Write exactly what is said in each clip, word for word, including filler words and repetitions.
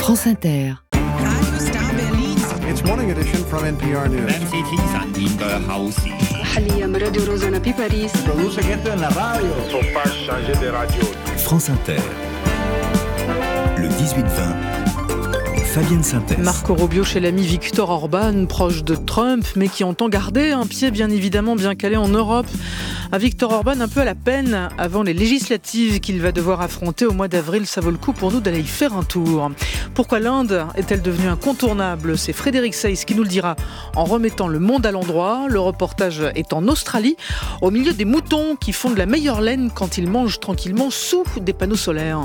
France Inter. It's morning edition from N P R News. France Inter. Le dix-huit vingt. Fabienne Synthèse. Marco Rubio chez l'ami Viktor Orban, proche de Trump, mais qui entend garder un pied bien évidemment bien calé en Europe. Un Viktor Orban un peu à la peine avant les législatives qu'il va devoir affronter au mois d'avril. Ça vaut le coup pour nous d'aller y faire un tour. Pourquoi l'Inde est-elle devenue incontournable ? C'est Frédéric Seyss qui nous le dira en remettant le monde à l'endroit. Le reportage est en Australie, au milieu des moutons qui font de la meilleure laine quand ils mangent tranquillement sous des panneaux solaires.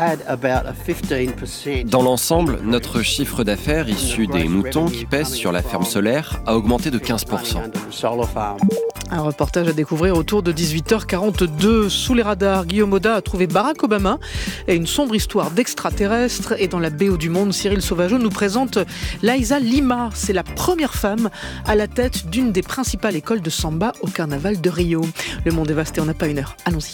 Dans l'ensemble, notre chiffre d'affaires issu des moutons qui pèsent sur la ferme solaire a augmenté de quinze pour cent. Un reportage à découvrir autour de dix-huit heures quarante-deux. Sous les radars, Guillaume Oda a trouvé Barack Obama et une sombre histoire d'extraterrestres. Et dans la B O du Monde, Cyril Sauvageau nous présente Liza Lima. C'est la première femme à la tête d'une des principales écoles de samba au carnaval de Rio. Le monde est vaste et on n'a pas une heure. Allons-y.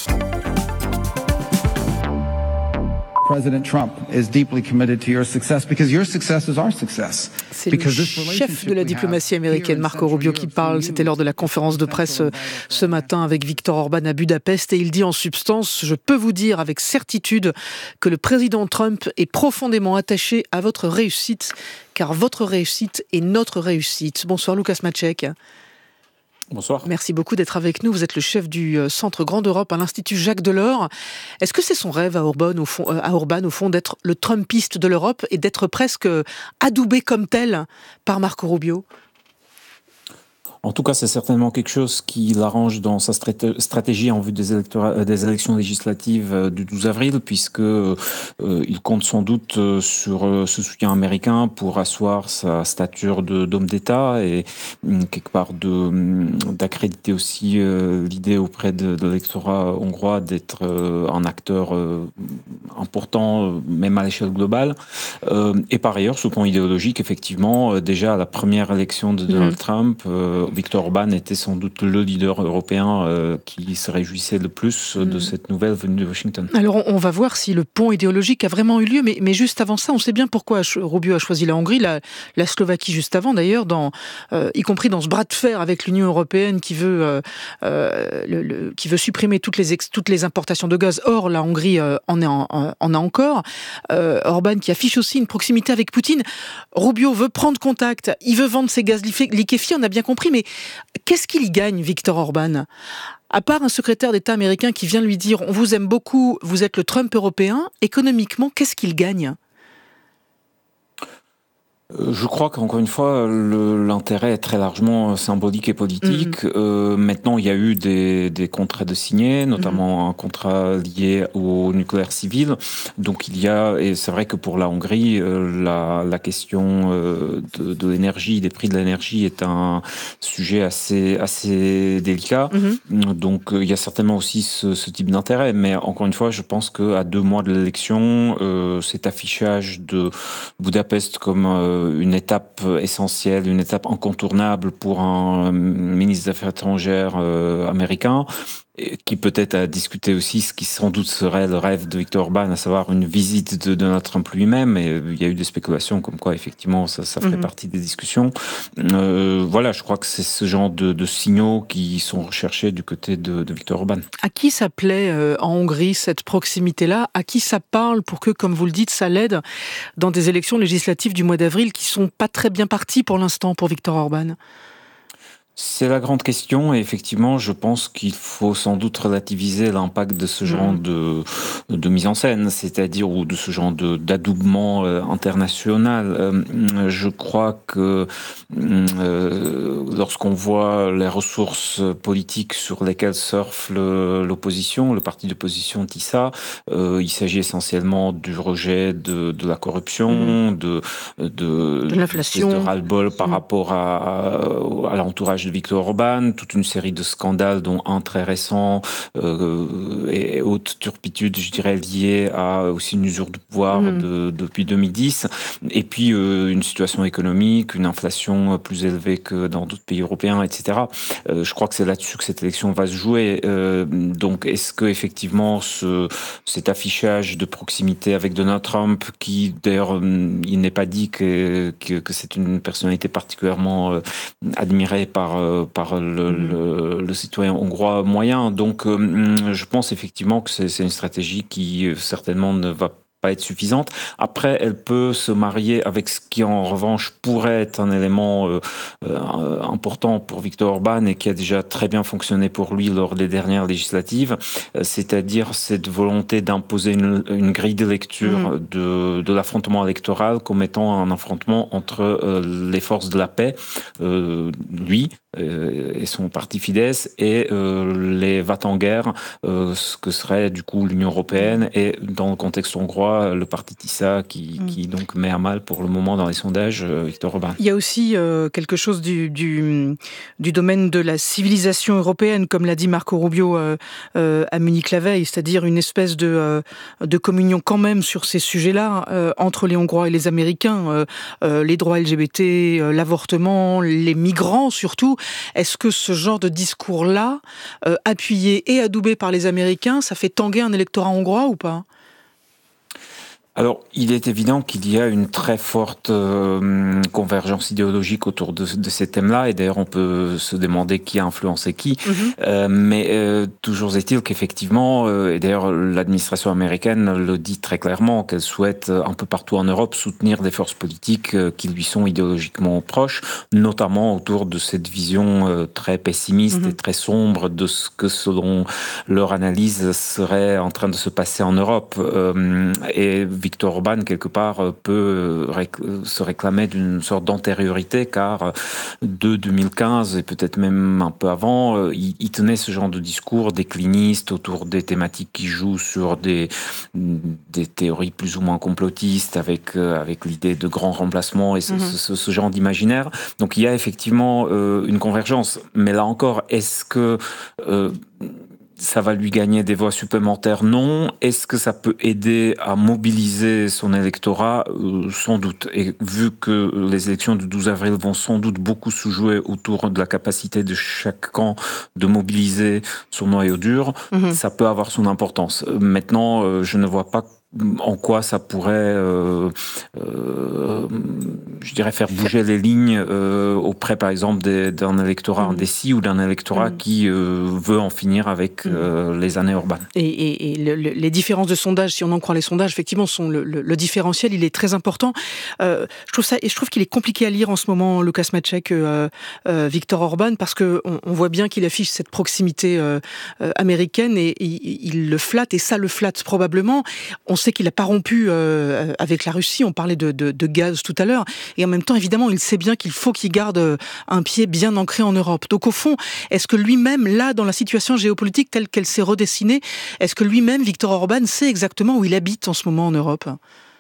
President Trump is deeply committed to your success because your success is our success. C'est le chef de la diplomatie américaine, Marco Rubio, qui parle. C'était lors de la conférence de presse ce matin avec Viktor Orban à Budapest. Et il dit en substance, je peux vous dire avec certitude que le président Trump est profondément attaché à votre réussite, car votre réussite est notre réussite. Bonsoir Łukasz Maciek. Bonsoir. Merci beaucoup d'être avec nous. Vous êtes le chef du Centre Grande Europe à l'Institut Jacques Delors. Est-ce que c'est son rêve à Orban, au fond, à Orban, au fond, d'être le Trumpiste de l'Europe et d'être presque adoubé comme tel par Marco Rubio ? En tout cas, c'est certainement quelque chose qui l'arrange dans sa stratégie en vue des, des élections législatives du douze avril, puisque euh, il compte sans doute sur ce soutien américain pour asseoir sa stature de, d'homme d'État et quelque part de, d'accréditer aussi euh, l'idée auprès de, de l'électorat hongrois d'être euh, un acteur euh, important, même à l'échelle globale. Euh, et par ailleurs, sur le plan idéologique, effectivement, euh, déjà à la première élection de Donald mmh. Trump, euh, Viktor Orban était sans doute le leader européen euh, qui se réjouissait le plus mmh. de cette nouvelle venue de Washington. Alors on va voir si le pont idéologique a vraiment eu lieu, mais, mais juste avant ça, on sait bien pourquoi Rubio a choisi la Hongrie, la, la Slovaquie juste avant d'ailleurs, dans, euh, y compris dans ce bras de fer avec l'Union européenne qui veut, euh, euh, le, le, qui veut supprimer toutes les, ex, toutes les importations de gaz. Or, la Hongrie euh, en, est en, en a encore. Euh, Orban qui affiche aussi une proximité avec Poutine. Rubio veut prendre contact, il veut vendre ses gaz liquéfiés, on a bien compris, mais qu'est-ce qu'il y gagne, Viktor Orban ? À part un secrétaire d'État américain qui vient lui dire « On vous aime beaucoup, vous êtes le Trump européen », économiquement, qu'est-ce qu'il gagne ? Je crois qu'encore une fois, le, l'intérêt est très largement symbolique et politique. Mmh. Euh, maintenant, il y a eu des, des contrats de signés, notamment mmh. un contrat lié au nucléaire civil. Donc il y a, et c'est vrai que pour la Hongrie, euh, la, la question euh, de, de l'énergie, des prix de l'énergie est un sujet assez, assez délicat. Mmh. Donc euh, il y a certainement aussi ce, ce type d'intérêt. Mais encore une fois, je pense qu'à deux mois de l'élection, euh, cet affichage de Budapest comme euh, une étape essentielle, une étape incontournable pour un ministre des Affaires étrangères euh, américain, qui peut-être a discuté aussi ce qui sans doute serait le rêve de Viktor Orban, à savoir une visite de Donald Trump lui-même. Et il y a eu des spéculations comme quoi, effectivement, ça, ça ferait mmh. partie des discussions. Euh, voilà, je crois que c'est ce genre de, de signaux qui sont recherchés du côté de, de Viktor Orban. À qui ça plaît euh, en Hongrie, cette proximité-là ? À qui ça parle pour que, comme vous le dites, ça l'aide dans des élections législatives du mois d'avril qui sont pas très bien parties pour l'instant pour Viktor Orban ? C'est la grande question et effectivement, je pense qu'il faut sans doute relativiser l'impact de ce genre mmh. de, de mise en scène, c'est-à-dire ou de ce genre de, d'adoubement euh, international. Euh, je crois que euh, lorsqu'on voit les ressources politiques sur lesquelles surfe le, l'opposition, le parti d'opposition TISA, euh, il s'agit essentiellement du rejet de, de la corruption, mmh. de, de, de l'inflation, de ras-le-bol par mmh. rapport à, à, à l'entourage de Viktor Orban, toute une série de scandales, dont un très récent euh, et haute turpitude, je dirais, liée à aussi une usure de pouvoir mmh. de, depuis deux mille dix, et puis euh, une situation économique, une inflation plus élevée que dans d'autres pays européens, et cetera. Euh, je crois que c'est là-dessus que cette élection va se jouer. Euh, donc, est-ce que effectivement ce, cet affichage de proximité avec Donald Trump, qui d'ailleurs il n'est pas dit que, que, que c'est une personnalité particulièrement euh, admirée par, euh, par le, mmh. le, le citoyen hongrois moyen, donc euh, je pense effectivement que c'est, c'est une stratégie qui euh, certainement ne va pas être suffisante. Après, elle peut se marier avec ce qui, en revanche, pourrait être un élément euh, euh, important pour Viktor Orban et qui a déjà très bien fonctionné pour lui lors des dernières législatives, euh, c'est-à-dire cette volonté d'imposer une, une grille de lecture mmh. de, de l'affrontement électoral comme étant un affrontement entre euh, les forces de la paix, euh, lui, et son parti Fidesz, et euh, les va-t-en-guerre, euh, ce que serait du coup l'Union européenne, et dans le contexte hongrois, le parti Tisza qui, mm. qui donc met à mal pour le moment dans les sondages euh, Viktor Orban. Il y a aussi euh, quelque chose du, du, du domaine de la civilisation européenne, comme l'a dit Marco Rubio euh, euh, à Munich la veille, c'est-à-dire une espèce de, euh, de communion quand même sur ces sujets-là, euh, entre les Hongrois et les Américains, euh, euh, les droits L G B T, euh, l'avortement, les migrants surtout. Est-ce que ce genre de discours-là, euh, appuyé et adoubé par les Américains, ça fait tanguer un électorat hongrois ou pas ? Alors, il est évident qu'il y a une très forte euh, convergence idéologique autour de, de ces thèmes-là, et d'ailleurs on peut se demander qui a influencé qui, mm-hmm. euh, mais euh, toujours est-il qu'effectivement, euh, et d'ailleurs l'administration américaine le dit très clairement, qu'elle souhaite un peu partout en Europe soutenir des forces politiques euh, qui lui sont idéologiquement proches, notamment autour de cette vision euh, très pessimiste mm-hmm. et très sombre de ce que, selon leur analyse, serait en train de se passer en Europe. Euh, et Viktor Orban, quelque part, peut se réclamer d'une sorte d'antériorité, car de deux mille quinze, et peut-être même un peu avant, il tenait ce genre de discours décliniste autour des thématiques qui jouent sur des, des théories plus ou moins complotistes, avec, avec l'idée de grands remplacements et ce, mmh. ce, ce genre d'imaginaire. Donc il y a effectivement euh, une convergence. Mais là encore, est-ce que... Euh, ça va lui gagner des voix supplémentaires? Non. Est-ce que ça peut aider à mobiliser son électorat? euh, Sans doute. Et vu que les élections du douze avril vont sans doute beaucoup se jouer autour de la capacité de chaque camp de mobiliser son noyau dur, mmh. ça peut avoir son importance. Maintenant, euh, je ne vois pas en quoi ça pourrait, euh, euh, je dirais, faire bouger les lignes euh, auprès, par exemple, des, d'un électorat mmh. indécis ou d'un électorat mmh. qui euh, veut en finir avec euh, mmh. les années urbaines. Et, et, et le, le, les différences de sondages, si on en croit les sondages, effectivement, sont le, le, le différentiel, il est très important. Euh, je trouve ça, et je trouve qu'il est compliqué à lire en ce moment, Lukasz Maciek, euh, euh, Viktor Orban, parce que on, on voit bien qu'il affiche cette proximité euh, euh, américaine et, et il le flatte, et ça le flatte probablement. On sait qu'il n'a pas rompu euh, avec la Russie, on parlait de, de, de gaz tout à l'heure, et en même temps, évidemment, il sait bien qu'il faut qu'il garde un pied bien ancré en Europe. Donc au fond, est-ce que lui-même, là, dans la situation géopolitique telle qu'elle s'est redessinée, est-ce que lui-même, Viktor Orban, sait exactement où il habite en ce moment en Europe ?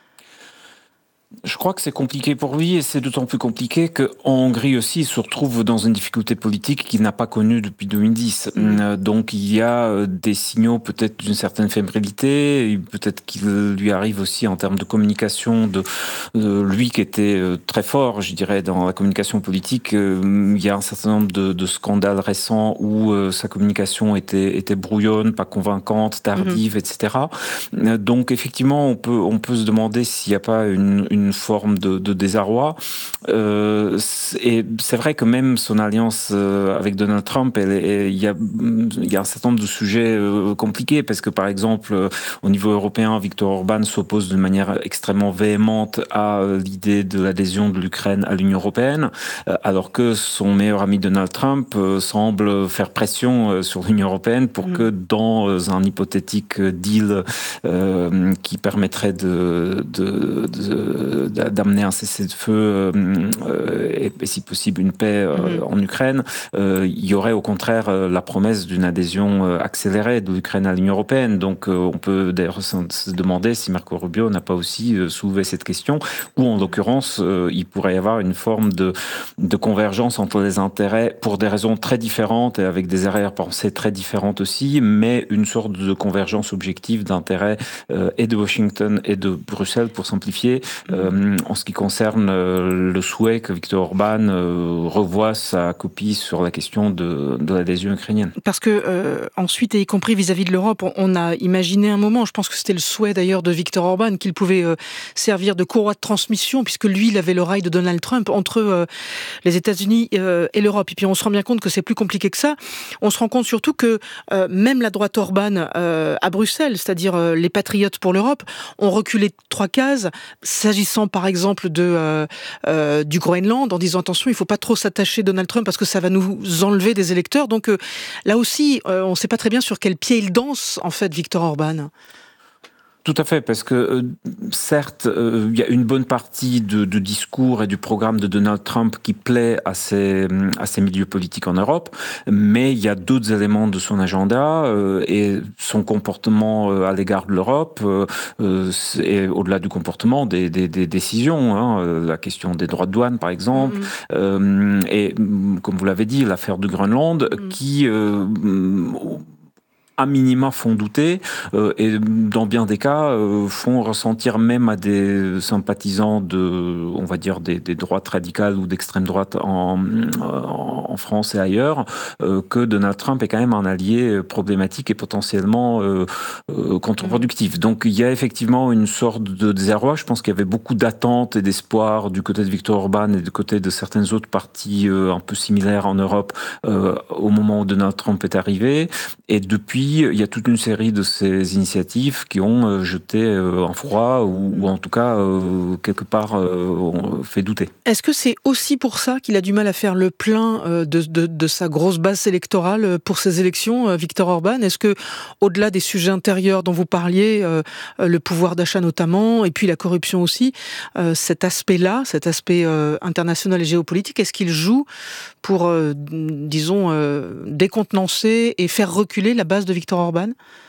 Je crois que c'est compliqué pour lui, et c'est d'autant plus compliqué qu'en Hongrie aussi, il se retrouve dans une difficulté politique qu'il n'a pas connue depuis deux mille dix. Mmh. Donc il y a des signaux peut-être d'une certaine fébrilité, peut-être qu'il lui arrive aussi en termes de communication, de, de lui qui était très fort, je dirais, dans la communication politique. Il y a un certain nombre de, de scandales récents où sa communication était, était brouillonne, pas convaincante, tardive, mmh. et cetera. Donc effectivement, on peut, on peut se demander s'il n'y a pas une, une une forme de, de désarroi. Euh, et c'est vrai que même son alliance avec Donald Trump, il y a, y a un certain nombre de sujets euh, compliqués, parce que par exemple, euh, au niveau européen, Viktor Orban s'oppose de manière extrêmement véhémente à euh, l'idée de l'adhésion de l'Ukraine à l'Union européenne, euh, alors que son meilleur ami Donald Trump euh, semble faire pression euh, sur l'Union européenne pour mmh. que dans euh, un hypothétique deal euh, qui permettrait de, de, de de, d'amener un cessez-le-feu euh, et, et si possible une paix euh, mm-hmm. en Ukraine, euh, il y aurait au contraire euh, la promesse d'une adhésion euh, accélérée de l'Ukraine à l'Union européenne. Donc euh, on peut d'ailleurs se demander si Marco Rubio n'a pas aussi euh, soulevé cette question, ou en l'occurrence euh, il pourrait y avoir une forme de, de convergence entre les intérêts pour des raisons très différentes et avec des arrière-pensées très différentes aussi, mais une sorte de convergence objective d'intérêts euh, et de Washington et de Bruxelles, pour simplifier, euh, en ce qui concerne euh, le souhait que Viktor Orban euh, revoie sa copie sur la question de, de l'adhésion ukrainienne. Parce que euh, ensuite, et y compris vis-à-vis de l'Europe, on, on a imaginé un moment, je pense que c'était le souhait d'ailleurs de Viktor Orban, qu'il pouvait euh, servir de courroie de transmission, puisque lui, il avait l'oreille de Donald Trump entre euh, les États-Unis euh, et l'Europe. Et puis on se rend bien compte que c'est plus compliqué que ça. On se rend compte surtout que euh, même la droite Orban euh, à Bruxelles, c'est-à-dire euh, les patriotes pour l'Europe, ont reculé trois cases, s'agissant par exemple de, euh, euh, du Groenland, en disant attention, il ne faut pas trop s'attacher Donald Trump parce que ça va nous enlever des électeurs. Donc euh, là aussi, euh, on ne sait pas très bien sur quel pied il danse, en fait, Viktor Orban. Tout à fait, parce que euh, certes, euh, il y a une bonne partie de, de discours et du programme de Donald Trump qui plaît à ces, à ces milieux politiques en Europe, mais il y a d'autres éléments de son agenda euh, et son comportement euh, à l'égard de l'Europe, euh, euh, et au-delà du comportement, des, des, des décisions, hein, la question des droits de douane par exemple, mmh. euh, et comme vous l'avez dit, l'affaire du Groenland, mmh. qui... Euh, à minima font douter euh, et dans bien des cas euh, font ressentir même à des sympathisants de, on va dire, des, des droites radicales ou d'extrême droite en, en France et ailleurs, euh, que Donald Trump est quand même un allié problématique et potentiellement euh, euh, contre-productif. Donc il y a effectivement une sorte de désarroi. Je pense qu'il y avait beaucoup d'attentes et d'espoir du côté de Viktor Orban et du côté de certaines autres partis euh, un peu similaires en Europe euh, au moment où Donald Trump est arrivé. Et depuis, il y a toute une série de ces initiatives qui ont jeté un froid ou, ou en tout cas, euh, quelque part, euh, fait douter. Est-ce que c'est aussi pour ça qu'il a du mal à faire le plein de, de, de sa grosse base électorale pour ces élections, Viktor Orban ? Est-ce que, au-delà des sujets intérieurs dont vous parliez, euh, le pouvoir d'achat notamment, et puis la corruption aussi, euh, cet aspect-là, cet aspect euh, international et géopolitique, est-ce qu'il joue pour, euh, disons, euh, décontenancer et faire reculer la base de Viktor Orban ?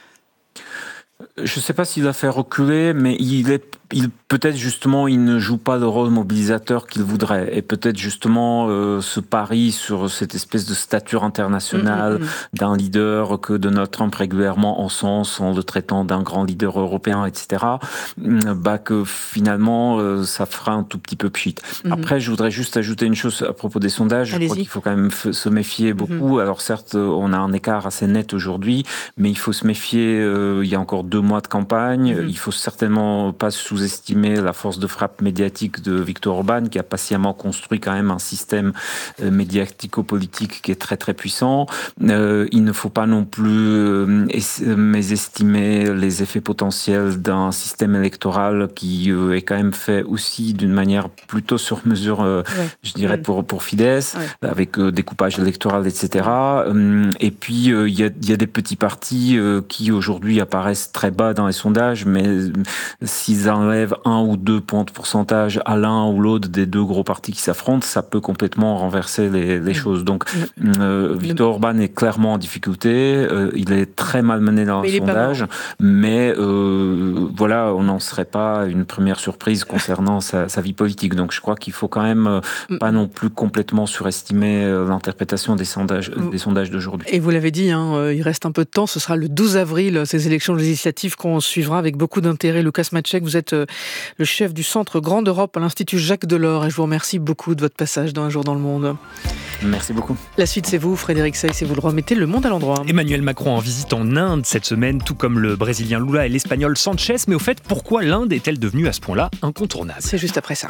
Je ne sais pas s'il a fait reculer, mais il est, il, peut-être justement, il ne joue pas le rôle mobilisateur qu'il voudrait. Et peut-être justement euh, ce pari sur cette espèce de stature internationale mmh, mmh. d'un leader que Donald Trump régulièrement encense en le traitant d'un grand leader européen, et cetera, bah que finalement, euh, ça fera un tout petit peu pchit. Mmh. Après, je voudrais juste ajouter une chose à propos des sondages. Allez-y. Je crois qu'il faut quand même f- se méfier beaucoup. Mmh. Alors certes, on a un écart assez net aujourd'hui, mais il faut se méfier, euh, il y a encore deux mois de campagne. Mmh. Il faut certainement pas sous-estimer la force de frappe médiatique de Viktor Orban, qui a patiemment construit quand même un système euh, médiatico-politique qui est très très puissant. Euh, il ne faut pas non plus euh, es- mésestimer les effets potentiels d'un système électoral qui euh, est quand même fait aussi d'une manière plutôt sur mesure, euh, ouais. je dirais, ouais. pour, pour Fidesz, ouais. avec euh, découpage électoral, et cetera. Euh, et puis, il euh, y, a, y a des petits partis euh, qui aujourd'hui apparaissent très bas dans les sondages, mais s'ils enlèvent un ou deux points de pourcentage à l'un ou l'autre des deux gros partis qui s'affrontent, ça peut complètement renverser les, les mmh. choses. Donc, euh, Viktor Orban est clairement en difficulté. Euh, il est très malmené dans mais le sondage, mais euh, voilà, on n'en serait pas une première surprise concernant sa, sa vie politique. Donc, je crois qu'il faut quand même euh, mmh. pas non plus complètement surestimer euh, l'interprétation des sondages, mmh. des sondages d'aujourd'hui. Et vous l'avez dit, hein, il reste un peu de temps. Ce sera le douze avril, ces élections législatives qu'on suivra avec beaucoup d'intérêt. Lucas Maček, vous êtes le chef du Centre Grande Europe à l'Institut Jacques Delors et je vous remercie beaucoup de votre passage dans Un jour dans le monde. Merci beaucoup. La suite, c'est vous, Frédéric Seyss, et vous le remettez le monde à l'endroit. Emmanuel Macron en visite en Inde cette semaine, tout comme le Brésilien Lula et l'Espagnol Sanchez. Mais au fait, pourquoi l'Inde est-elle devenue à ce point-là incontournable ? C'est juste après ça.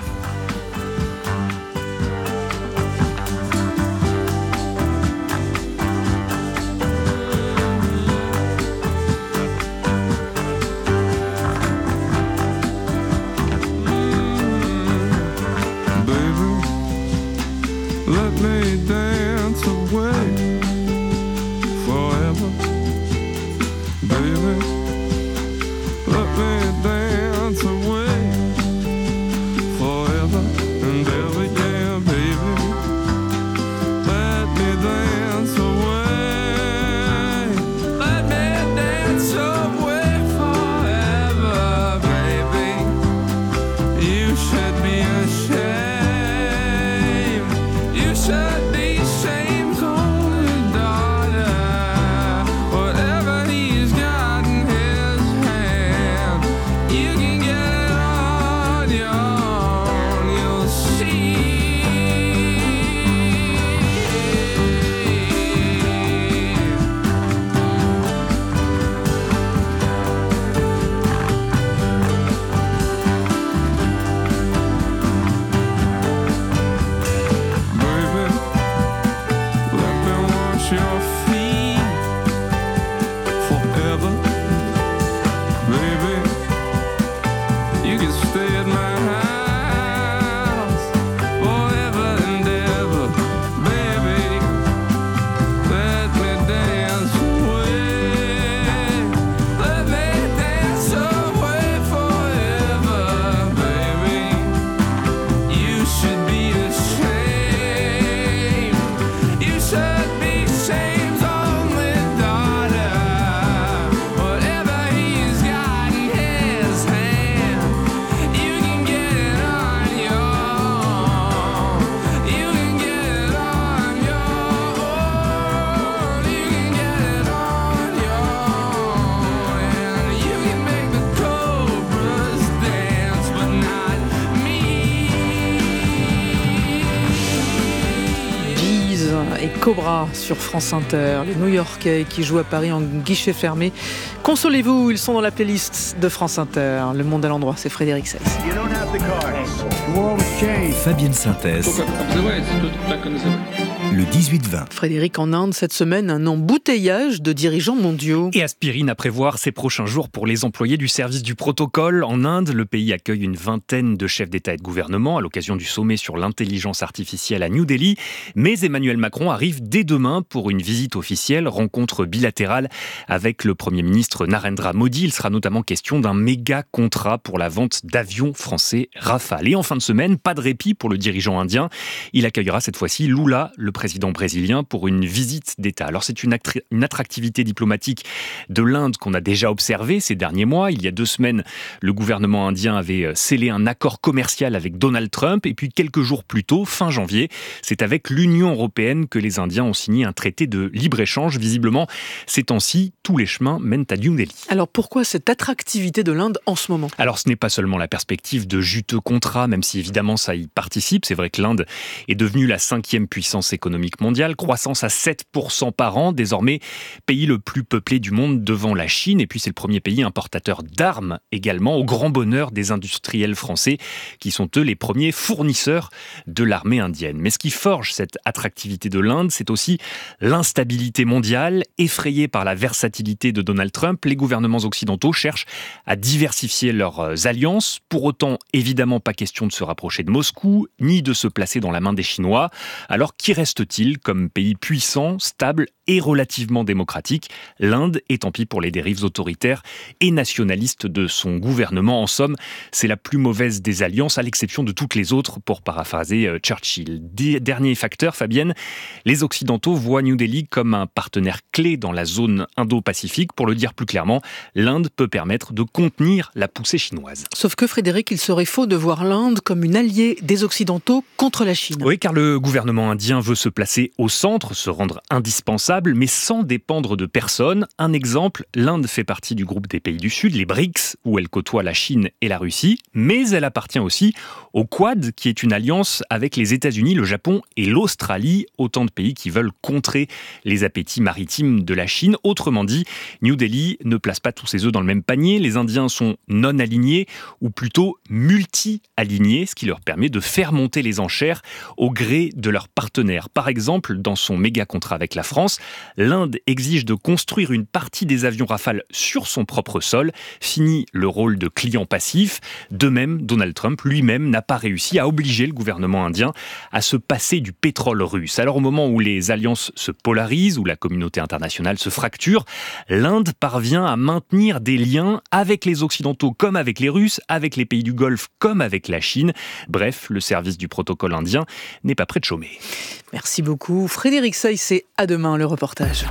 Cobra sur France Inter, les New-Yorkais qui jouent à Paris en guichet fermé. Consolez-vous, ils sont dans la playlist de France Inter. Le monde à l'endroit, c'est Frédéric Seyss. Fabienne Synthèse. Le dix-huit vingt. Frédéric, en Inde, cette semaine, un embouteillage de dirigeants mondiaux. Et aspirine à prévoir ces prochains jours pour les employés du service du protocole. En Inde, le pays accueille une vingtaine de chefs d'État et de gouvernement à l'occasion du sommet sur l'intelligence artificielle à New Delhi. Mais Emmanuel Macron arrive dès demain pour une visite officielle, rencontre bilatérale avec le Premier ministre Narendra Modi. Il sera notamment question d'un méga contrat pour la vente d'avions français Rafale. Et en fin de semaine, pas de répit pour le dirigeant indien. Il accueillera cette fois-ci Lula, le président brésilien, pour une visite d'État. Alors c'est une, attri- une attractivité diplomatique de l'Inde qu'on a déjà observée ces derniers mois. Il y a deux semaines, le gouvernement indien avait scellé un accord commercial avec Donald Trump. Et puis quelques jours plus tôt, fin janvier, c'est avec l'Union européenne que les Indiens ont signé un traité de libre-échange. Visiblement, ces temps-ci, tous les chemins mènent à New Delhi. Alors pourquoi cette attractivité de l'Inde en ce moment ? Alors ce n'est pas seulement la perspective de juteux contrats, même si évidemment ça y participe. C'est vrai que l'Inde est devenue la cinquième puissance économique mondiale, croissance à sept pour cent par an, désormais pays le plus peuplé du monde devant la Chine. Et puis c'est le premier pays importateur d'armes également, au grand bonheur des industriels français qui sont eux les premiers fournisseurs de l'armée indienne. Mais ce qui forge cette attractivité de l'Inde, c'est aussi l'instabilité mondiale. Effrayée par la versatilité de Donald Trump, les gouvernements occidentaux cherchent à diversifier leurs alliances. Pour autant, évidemment pas question de se rapprocher de Moscou, ni de se placer dans la main des Chinois. Alors qui reste-t-il comme pays puissant, stable et relativement démocratique ? L'Inde, et tant pis pour les dérives autoritaires et nationalistes de son gouvernement. En somme, c'est la plus mauvaise des alliances, à l'exception de toutes les autres, pour paraphraser Churchill. Dernier facteur, Fabienne, les Occidentaux voient New Delhi comme un partenaire clé dans la zone Indo-Pacifique. Pour le dire plus clairement, l'Inde peut permettre de contenir la poussée chinoise. Sauf que, Frédéric, il serait faux de voir l'Inde comme une alliée des Occidentaux contre la Chine. Oui, car le gouvernement indien veut se placer au centre, se rendre indispensable, mais sans dépendre de personne. Un exemple, l'Inde fait partie du groupe des pays du Sud, les BRICS, où elle côtoie la Chine et la Russie, mais elle appartient aussi au Quad, qui est une alliance avec les États-Unis, le Japon et l'Australie, autant de pays qui veulent contrer les appétits maritimes de la Chine. Autrement dit, New Delhi ne place pas tous ses œufs dans le même panier. Les Indiens sont non alignés, ou plutôt multi-alignés, ce qui leur permet de faire monter les enchères au gré de leurs partenaires. Par exemple, dans son méga contrat avec la France, l'Inde exige de construire une partie des avions Rafale sur son propre sol. Fini le rôle de client passif. De même, Donald Trump lui-même n'a pas réussi à obliger le gouvernement indien à se passer du pétrole russe. Alors au moment où les alliances se polarisent, où la communauté internationale se fracture, l'Inde parvient à maintenir des liens avec les Occidentaux comme avec les Russes, avec les pays du Golfe comme avec la Chine. Bref, le service du protocole indien n'est pas prêt de chômer. Merci beaucoup. Frédéric Seyss, et à demain le reportage.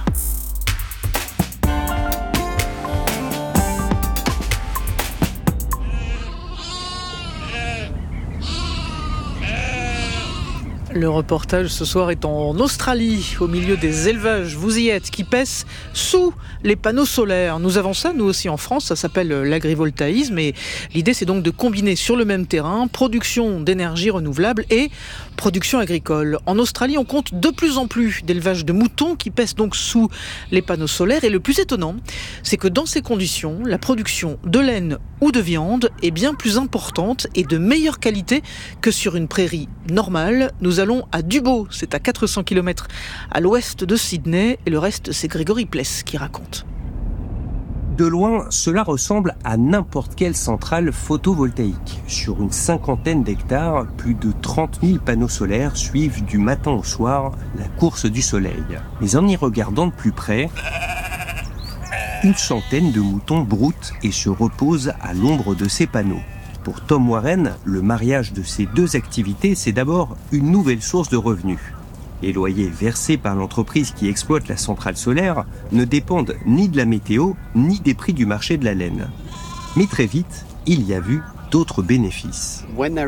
Le reportage ce soir est en Australie, au milieu des élevages, vous y êtes, qui pèsent sous les panneaux solaires. Nous avons ça, nous aussi en France, ça s'appelle l'agrivoltaïsme et l'idée c'est donc de combiner sur le même terrain production d'énergie renouvelable et production agricole. En Australie, on compte de plus en plus d'élevages de moutons qui pèsent donc sous les panneaux solaires et le plus étonnant, c'est que dans ces conditions, la production de laine ou de viande est bien plus importante et de meilleure qualité que sur une prairie normale. Nous allons à Dubbo, c'est à quatre cents kilomètres à l'ouest de Sydney et le reste c'est Grégory Pless qui raconte. De loin, cela ressemble à n'importe quelle centrale photovoltaïque. Sur une cinquantaine d'hectares, plus de trente mille panneaux solaires suivent du matin au soir la course du soleil. Mais en y regardant de plus près, une centaine de moutons broutent et se reposent à l'ombre de ces panneaux. Pour Tom Warren, le mariage de ces deux activités, c'est d'abord une nouvelle source de revenus. Les loyers versés par l'entreprise qui exploite la centrale solaire ne dépendent ni de la météo, ni des prix du marché de la laine. Mais très vite, il y a vu d'autres bénéfices.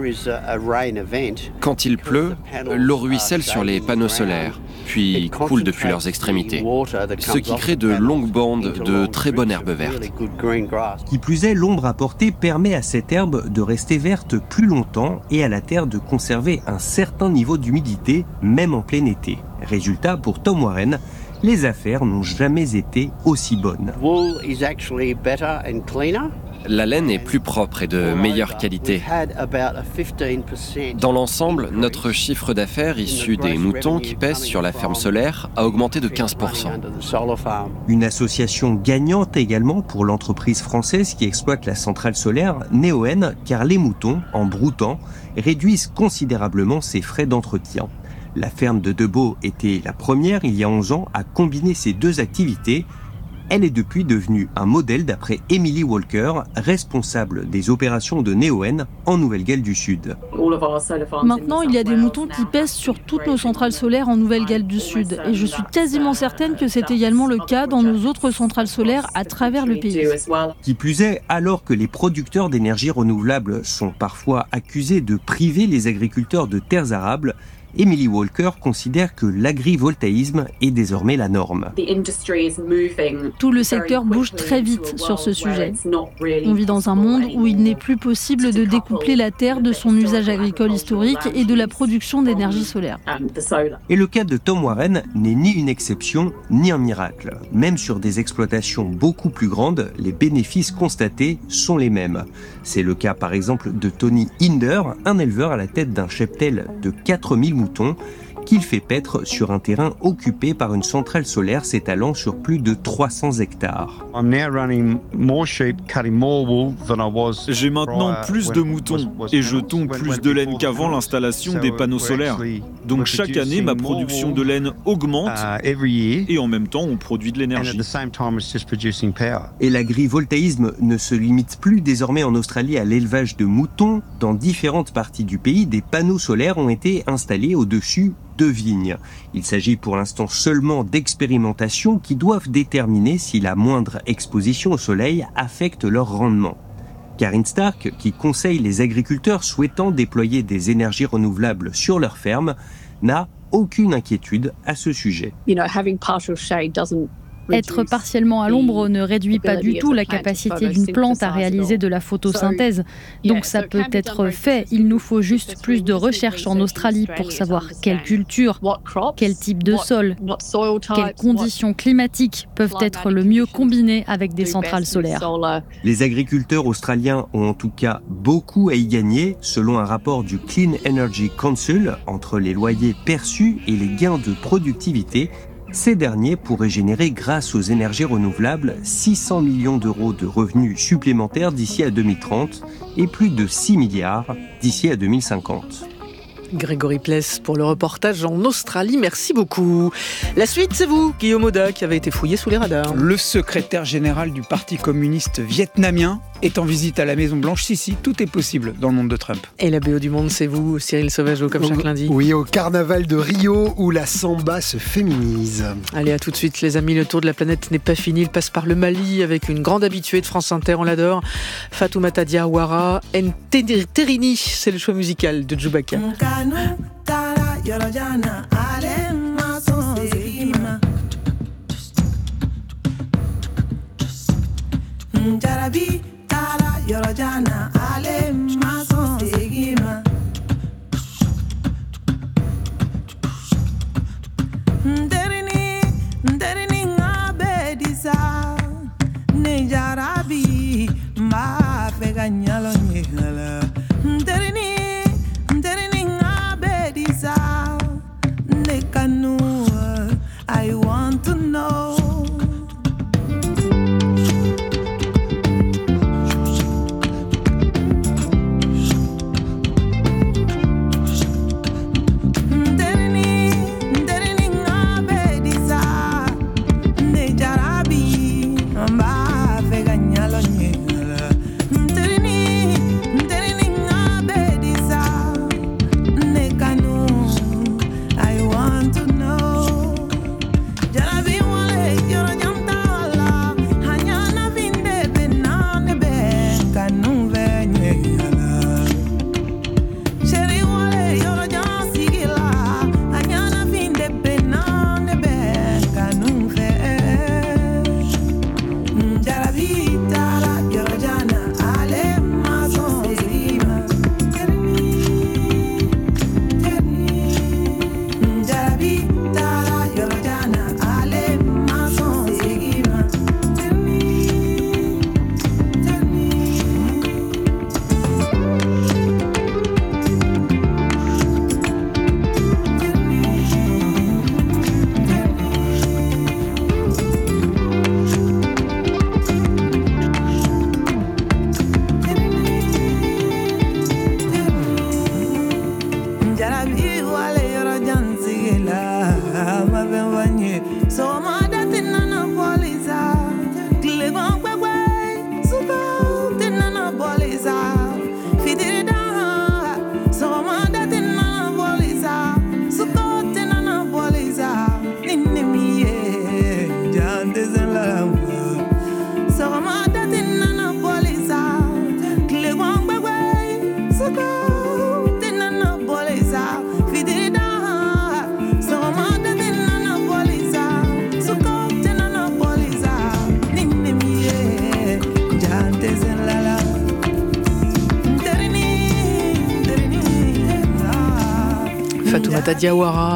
Quand il pleut, l'eau ruisselle sur les panneaux solaires, puis coule depuis leurs extrémités, ce qui crée de longues bandes de très bonne herbe verte. Qui plus est, l'ombre apportée permet à cette herbe de rester verte plus longtemps et à la terre de conserver un certain niveau d'humidité, même en plein été. Résultat, pour Tom Warren, les affaires n'ont jamais été aussi bonnes. La laine est plus propre et de meilleure qualité. Dans l'ensemble, notre chiffre d'affaires issu des moutons qui pèsent sur la ferme solaire a augmenté de quinze pour cent. Une association gagnante également pour l'entreprise française qui exploite la centrale solaire, Neoen, car les moutons, en broutant, réduisent considérablement ses frais d'entretien. La ferme de Dubbo était la première, il y a onze ans, à combiner ces deux activités. Elle est depuis devenue un modèle d'après Emily Walker, responsable des opérations de Neoen en Nouvelle-Galles du Sud. Maintenant, il y a des moutons qui pèsent sur toutes nos centrales solaires en Nouvelle-Galles du Sud. Et je suis quasiment certaine que c'est également le cas dans nos autres centrales solaires à travers le pays. Qui plus est, alors que les producteurs d'énergie renouvelable sont parfois accusés de priver les agriculteurs de terres arables, Emily Walker considère que l'agrivoltaïsme est désormais la norme. Tout le secteur bouge très vite sur ce sujet. On vit dans un monde où il n'est plus possible de découpler la terre de son usage agricole historique et de la production d'énergie solaire. Et le cas de Tom Warren n'est ni une exception ni un miracle. Même sur des exploitations beaucoup plus grandes, les bénéfices constatés sont les mêmes. C'est le cas par exemple de Tony Hinder, un éleveur à la tête d'un cheptel de quatre mille moutons qu'il fait paître sur un terrain occupé par une centrale solaire s'étalant sur plus de trois cents hectares. J'ai maintenant plus de moutons et je tonds plus de laine qu'avant l'installation des panneaux solaires. Donc chaque année, ma production de laine augmente et en même temps, on produit de l'énergie. Et l'agrivoltaïsme ne se limite plus désormais en Australie à l'élevage de moutons. Dans différentes parties du pays, des panneaux solaires ont été installés au-dessus de vignes. Il s'agit pour l'instant seulement d'expérimentations qui doivent déterminer si la moindre exposition au soleil affecte leur rendement. Karin Stark, qui conseille les agriculteurs souhaitant déployer des énergies renouvelables sur leur ferme, n'a aucune inquiétude à ce sujet. Être partiellement à l'ombre ne réduit pas du tout la capacité d'une plante à réaliser de la photosynthèse. Donc ça peut être fait. Il nous faut juste plus de recherche en Australie pour savoir quelle culture, quel type de sol, quelles conditions climatiques peuvent être le mieux combinées avec des centrales solaires. Les agriculteurs australiens ont en tout cas beaucoup à y gagner, selon un rapport du Clean Energy Council, entre les loyers perçus et les gains de productivité. Ces derniers pourraient générer, grâce aux énergies renouvelables, six cents millions d'euros de revenus supplémentaires d'ici à deux mille trente et plus de six milliards d'ici à deux mille cinquante. Grégory Pless pour le reportage en Australie, merci beaucoup. La suite, c'est vous, Guillaume Oda, qui avait été fouillé sous les radars. Le secrétaire général du Parti communiste vietnamien est en visite à la Maison-Blanche. Si, si, tout est possible dans le monde de Trump. Et la B O du monde, c'est vous, Cyril Sauvageau, comme chaque lundi. Oui, au carnaval de Rio, où la samba se féminise. Allez, à tout de suite, les amis. Le tour de la planète n'est pas fini. Il passe par le Mali avec une grande habituée de France Inter, on l'adore. Fatoumata Diawara, Nterini, c'est le choix musical de Djoubaka. Yorojana, ale mason segima. Jarabi, tala, Yorojana, ale mason segima. Nderini, nderini ngabe disa. Ne jarabi, ma fega nyalo nyala. Nderini, nderini ngabe disa. Ne kanu, I want to know. Fatoumata Diawara,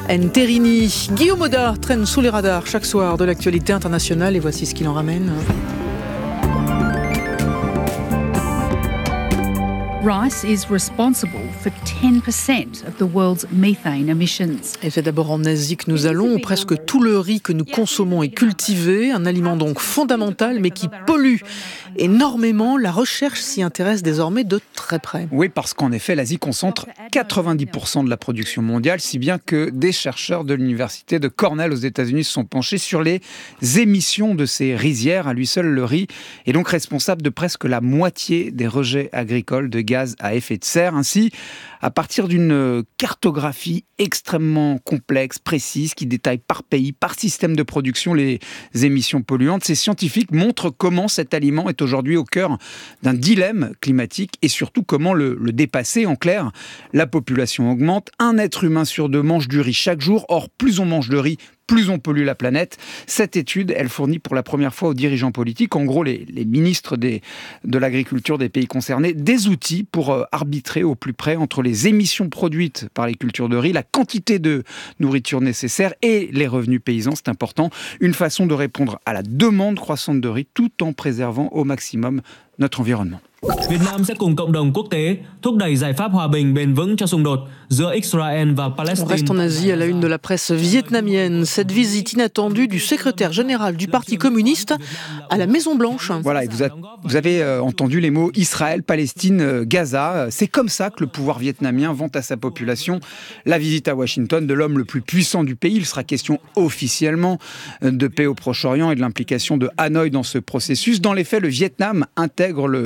Nterini. Guillaume Audard traîne sous les radars chaque soir de l'actualité internationale et voici ce qu'il en ramène. Rice is responsible for ten percent of the world's methane emissions. Et c'est d'abord en Asie que nous allons, où presque tout le riz que nous consommons est cultivé, un aliment donc fondamental mais qui pollue énormément. La recherche s'y intéresse désormais de très près. Oui, parce qu'en effet, l'Asie concentre quatre-vingt-dix pour cent de la production mondiale, si bien que des chercheurs de l'université de Cornell aux États-Unis se sont penchés sur les émissions de ces rizières. À lui seul, le riz est donc responsable de presque la moitié des rejets agricoles de gaz à effet de serre. Ainsi, à partir d'une cartographie extrêmement complexe, précise, qui détaille par pays, par système de production les émissions polluantes, ces scientifiques montrent comment cet aliment est aujourd'hui au cœur d'un dilemme climatique et surtout comment le, le dépasser. En clair, la population augmente, un être humain sur deux mange du riz chaque jour. Or, plus on mange de riz, plus on pollue la planète. Cette étude, elle fournit pour la première fois aux dirigeants politiques, en gros les, les ministres des, de l'agriculture des pays concernés, des outils pour euh, arbitrer au plus près entre les émissions produites par les cultures de riz, la quantité de nourriture nécessaire et les revenus paysans. C'est important. Une façon de répondre à la demande croissante de riz tout en préservant au maximum notre environnement. Việt Nam sẽ cùng cộng đồng quốc tế thúc đẩy giải pháp hòa bình bền vững cho xung đột giữa Israël và Palestine. On reste en Asie à la une de la presse vietnamienne. Cette visite inattendue du secrétaire général du Parti communiste à la Maison-Blanche. Voilà, et vous, a, vous avez euh, entendu les mots Israël, Palestine, euh, Gaza. C'est comme ça que le pouvoir vietnamien vante à sa population la visite à Washington de l'homme le plus puissant du pays. Il sera question officiellement de paix au Proche-Orient et de l'implication de Hanoï dans ce processus. Dans les faits, le Vietnam intègre le fameux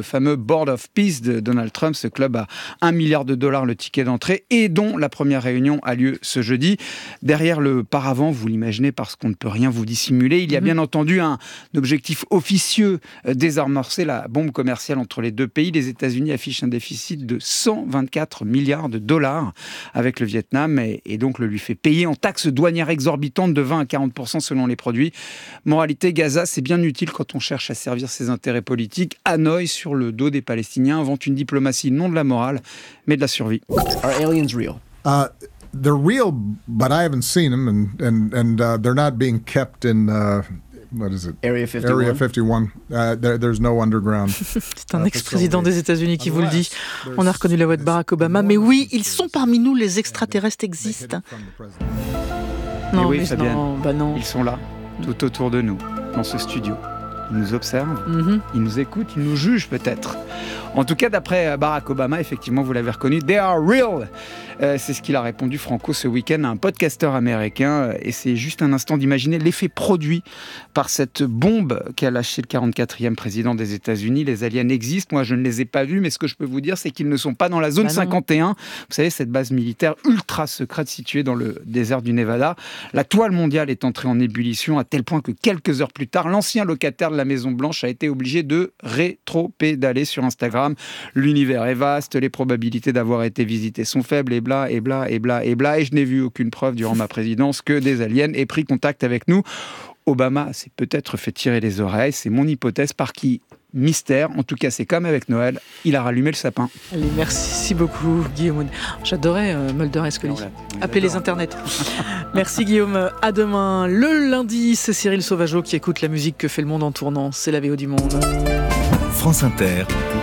Board of Peace de Donald Trump. Ce club a un milliard de dollars le ticket d'entrée et dont la première réunion a lieu ce jeudi. Derrière le paravent, vous l'imaginez parce qu'on ne peut rien vous dissimuler, il y a bien entendu un objectif officieux, désamorcer la bombe commerciale entre les deux pays. Les États-Unis affichent un déficit de cent vingt-quatre milliards de dollars avec le Vietnam et, et donc le lui fait payer en taxes douanières exorbitantes de vingt à quarante pour cent selon les produits. Moralité, Gaza, c'est bien utile quand on cherche à servir ses intérêts politiques. Hanoï, sur le dos des Palestiniens, invente une diplomatie non de la morale, mais de la survie. Are aliens real? Uh, they're real, but I haven't seen them, and and and uh, they're not being kept in. Uh, What is it? Area fifty-one. Area fifty-one. Uh, there, there's no underground. C'est un ex-président des États-Unis qui vous le dit. On a reconnu la voix de Barack Obama, mais oui, ils sont parmi nous, les extraterrestres existent. Non, oui, mais Fabienne, non, bah non. Ils sont là, tout autour de nous, dans ce studio. Ils nous observent, mm-hmm. ils nous écoutent, ils nous jugent peut-être. En tout cas, d'après Barack Obama, effectivement, vous l'avez reconnu, they are real. Euh, c'est ce qu'il a répondu Franco ce week-end à un podcasteur américain. Et c'est juste un instant d'imaginer l'effet produit par cette bombe qu'a lâché le quarante-quatrième président des États-Unis. Les aliens existent, moi je ne les ai pas vus, mais ce que je peux vous dire, c'est qu'ils ne sont pas dans la zone bah cinquante et un. Vous savez, cette base militaire ultra secrète située dans le désert du Nevada. La toile mondiale est entrée en ébullition à tel point que quelques heures plus tard, l'ancien locataire de la Maison-Blanche a été obligé de rétro-pédaler sur Instagram. L'univers est vaste, les probabilités d'avoir été visité sont faibles, et bla, et bla, et bla, et bla. Et je n'ai vu aucune preuve durant ma présidence que des aliens aient pris contact avec nous. Obama s'est peut-être fait tirer les oreilles, c'est mon hypothèse, par qui mystère. En tout cas, c'est comme avec Noël, il a rallumé le sapin. Allez, merci beaucoup, Guillaume. J'adorais euh, Mulder et Scully. Appelez les internets. Merci, Guillaume. À demain. Le lundi, c'est Cyril Sauvageau qui écoute la musique que fait le monde en tournant. C'est la V O du monde. France Inter,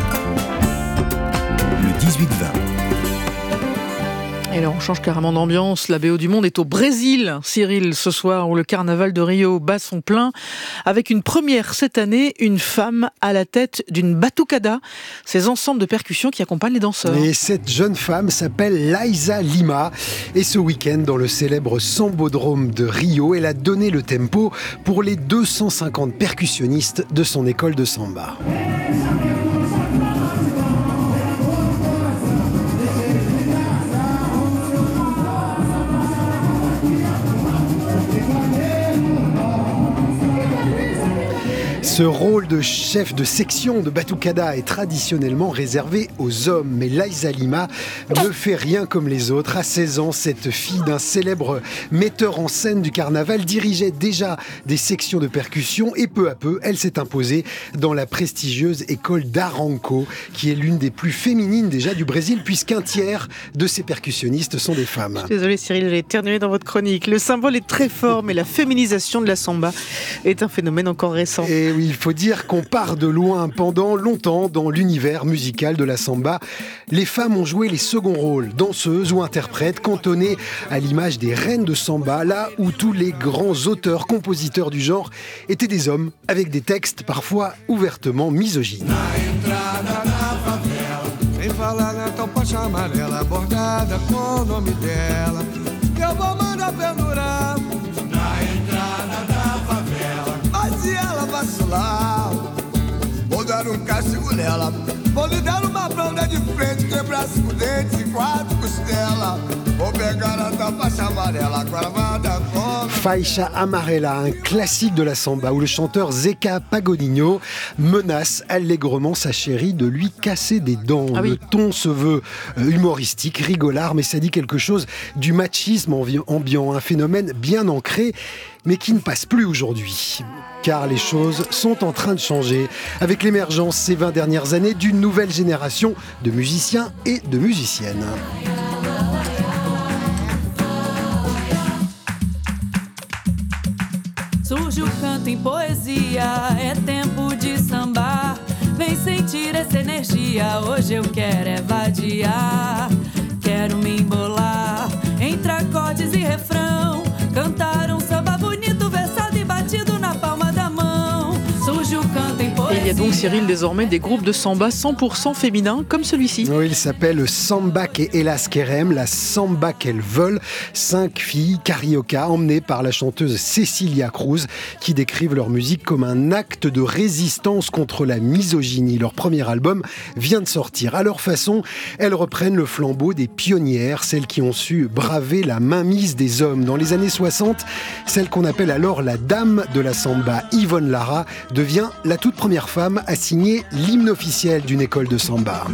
le dix-huit vingt. Et là, on change carrément d'ambiance. La B O du monde est au Brésil, Cyril, ce soir, où le carnaval de Rio bat son plein, avec une première cette année, une femme à la tête d'une batucada, ces ensembles de percussions qui accompagnent les danseurs. Et cette jeune femme s'appelle Laïsa Lima. Et ce week-end, dans le célèbre Sambodrome de Rio, elle a donné le tempo pour les deux cent cinquante percussionnistes de son école de samba. Ce rôle de chef de section de batucada est traditionnellement réservé aux hommes, mais Laïsa Lima ne fait rien comme les autres. À seize ans, cette fille d'un célèbre metteur en scène du carnaval dirigeait déjà des sections de percussion et peu à peu, elle s'est imposée dans la prestigieuse école d'Aranco, qui est l'une des plus féminines déjà du Brésil, puisqu'un tiers de ses percussionnistes sont des femmes. Je suis désolée Cyril, j'ai éternué dans votre chronique. Le symbole est très fort, mais la féminisation de la samba est un phénomène encore récent. Et oui, il faut dire qu'on part de loin. Pendant longtemps, dans l'univers musical de la samba, les femmes ont joué les seconds rôles, danseuses ou interprètes, cantonnées à l'image des reines de samba, là où tous les grands auteurs, compositeurs du genre étaient des hommes, avec des textes parfois ouvertement misogynes. Vou dar um castigo nela. Vou lhe dar uma bronca de frente, quebrar cinco dentes e quatro costelas. Vou pegar a tua faixa amarela, agora vai dar fome. Faixa Amarela, un classique de la samba où le chanteur Zeca Pagodinho menace allègrement sa chérie de lui casser des dents. Ah oui. Le ton se veut humoristique, rigolard, mais ça dit quelque chose du machisme ambiant, un phénomène bien ancré, mais qui ne passe plus aujourd'hui. Car les choses sont en train de changer avec l'émergence ces vingt dernières années d'une nouvelle génération de musiciens et de musiciennes. Surge o canto em poesia, é tempo de sambar. Vem sentir essa energia, hoje eu quero é vadiar. Quero me embolar entre acordes e refrão, cantar um samba bonito, versado e batido na palma da mão. Surge o canto em poesia. Il y a donc, Cyril, désormais des groupes de samba cent pour cent féminins comme celui-ci. Oui, il s'appelle Samba que Elas Querem, la samba qu'elles veulent. Cinq filles carioca emmenées par la chanteuse Cecilia Cruz qui décrivent leur musique comme un acte de résistance contre la misogynie. Leur premier album vient de sortir. À leur façon, elles reprennent le flambeau des pionnières, celles qui ont su braver la mainmise des hommes. Dans les années soixante, celle qu'on appelle alors la dame de la samba, Yvonne Lara, devient la toute première femme à signer l'hymne officiel d'une école de samba.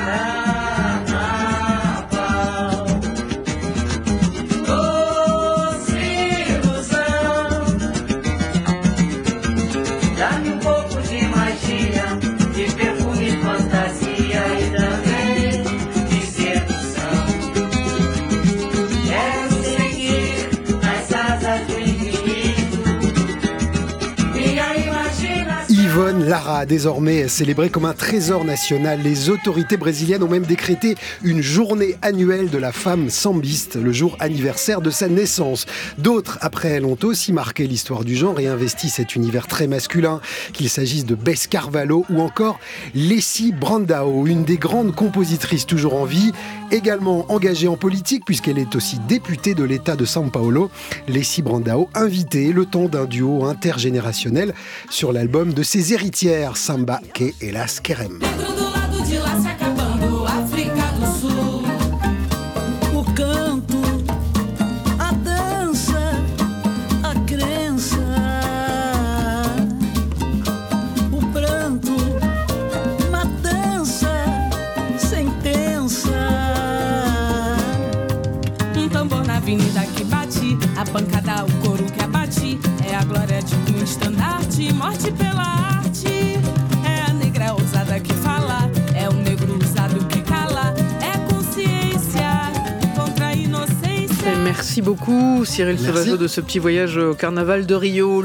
Yvonne Lara, désormais célébrée comme un trésor national. Les autorités brésiliennes ont même décrété une journée annuelle de la femme sambiste, le jour anniversaire de sa naissance. D'autres, après elle, ont aussi marqué l'histoire du genre et investi cet univers très masculin, qu'il s'agisse de Bess Carvalho ou encore Lessie Brandao, une des grandes compositrices toujours en vie, également engagée en politique puisqu'elle est aussi députée de l'État de São Paulo. Lessie Brandao, invitée le temps d'un duo intergénérationnel sur l'album de ses héritières, Samba que Elas Querem. Avenida que bati, a pancada, o couro que abati, é a glória de um estandarte, morte pela arte, é a negra ousada que fala, é o negro usado que cala, é consciência contra a inocência. Merci beaucoup Cyril Sauvageau de ce petit voyage au carnaval de Rio.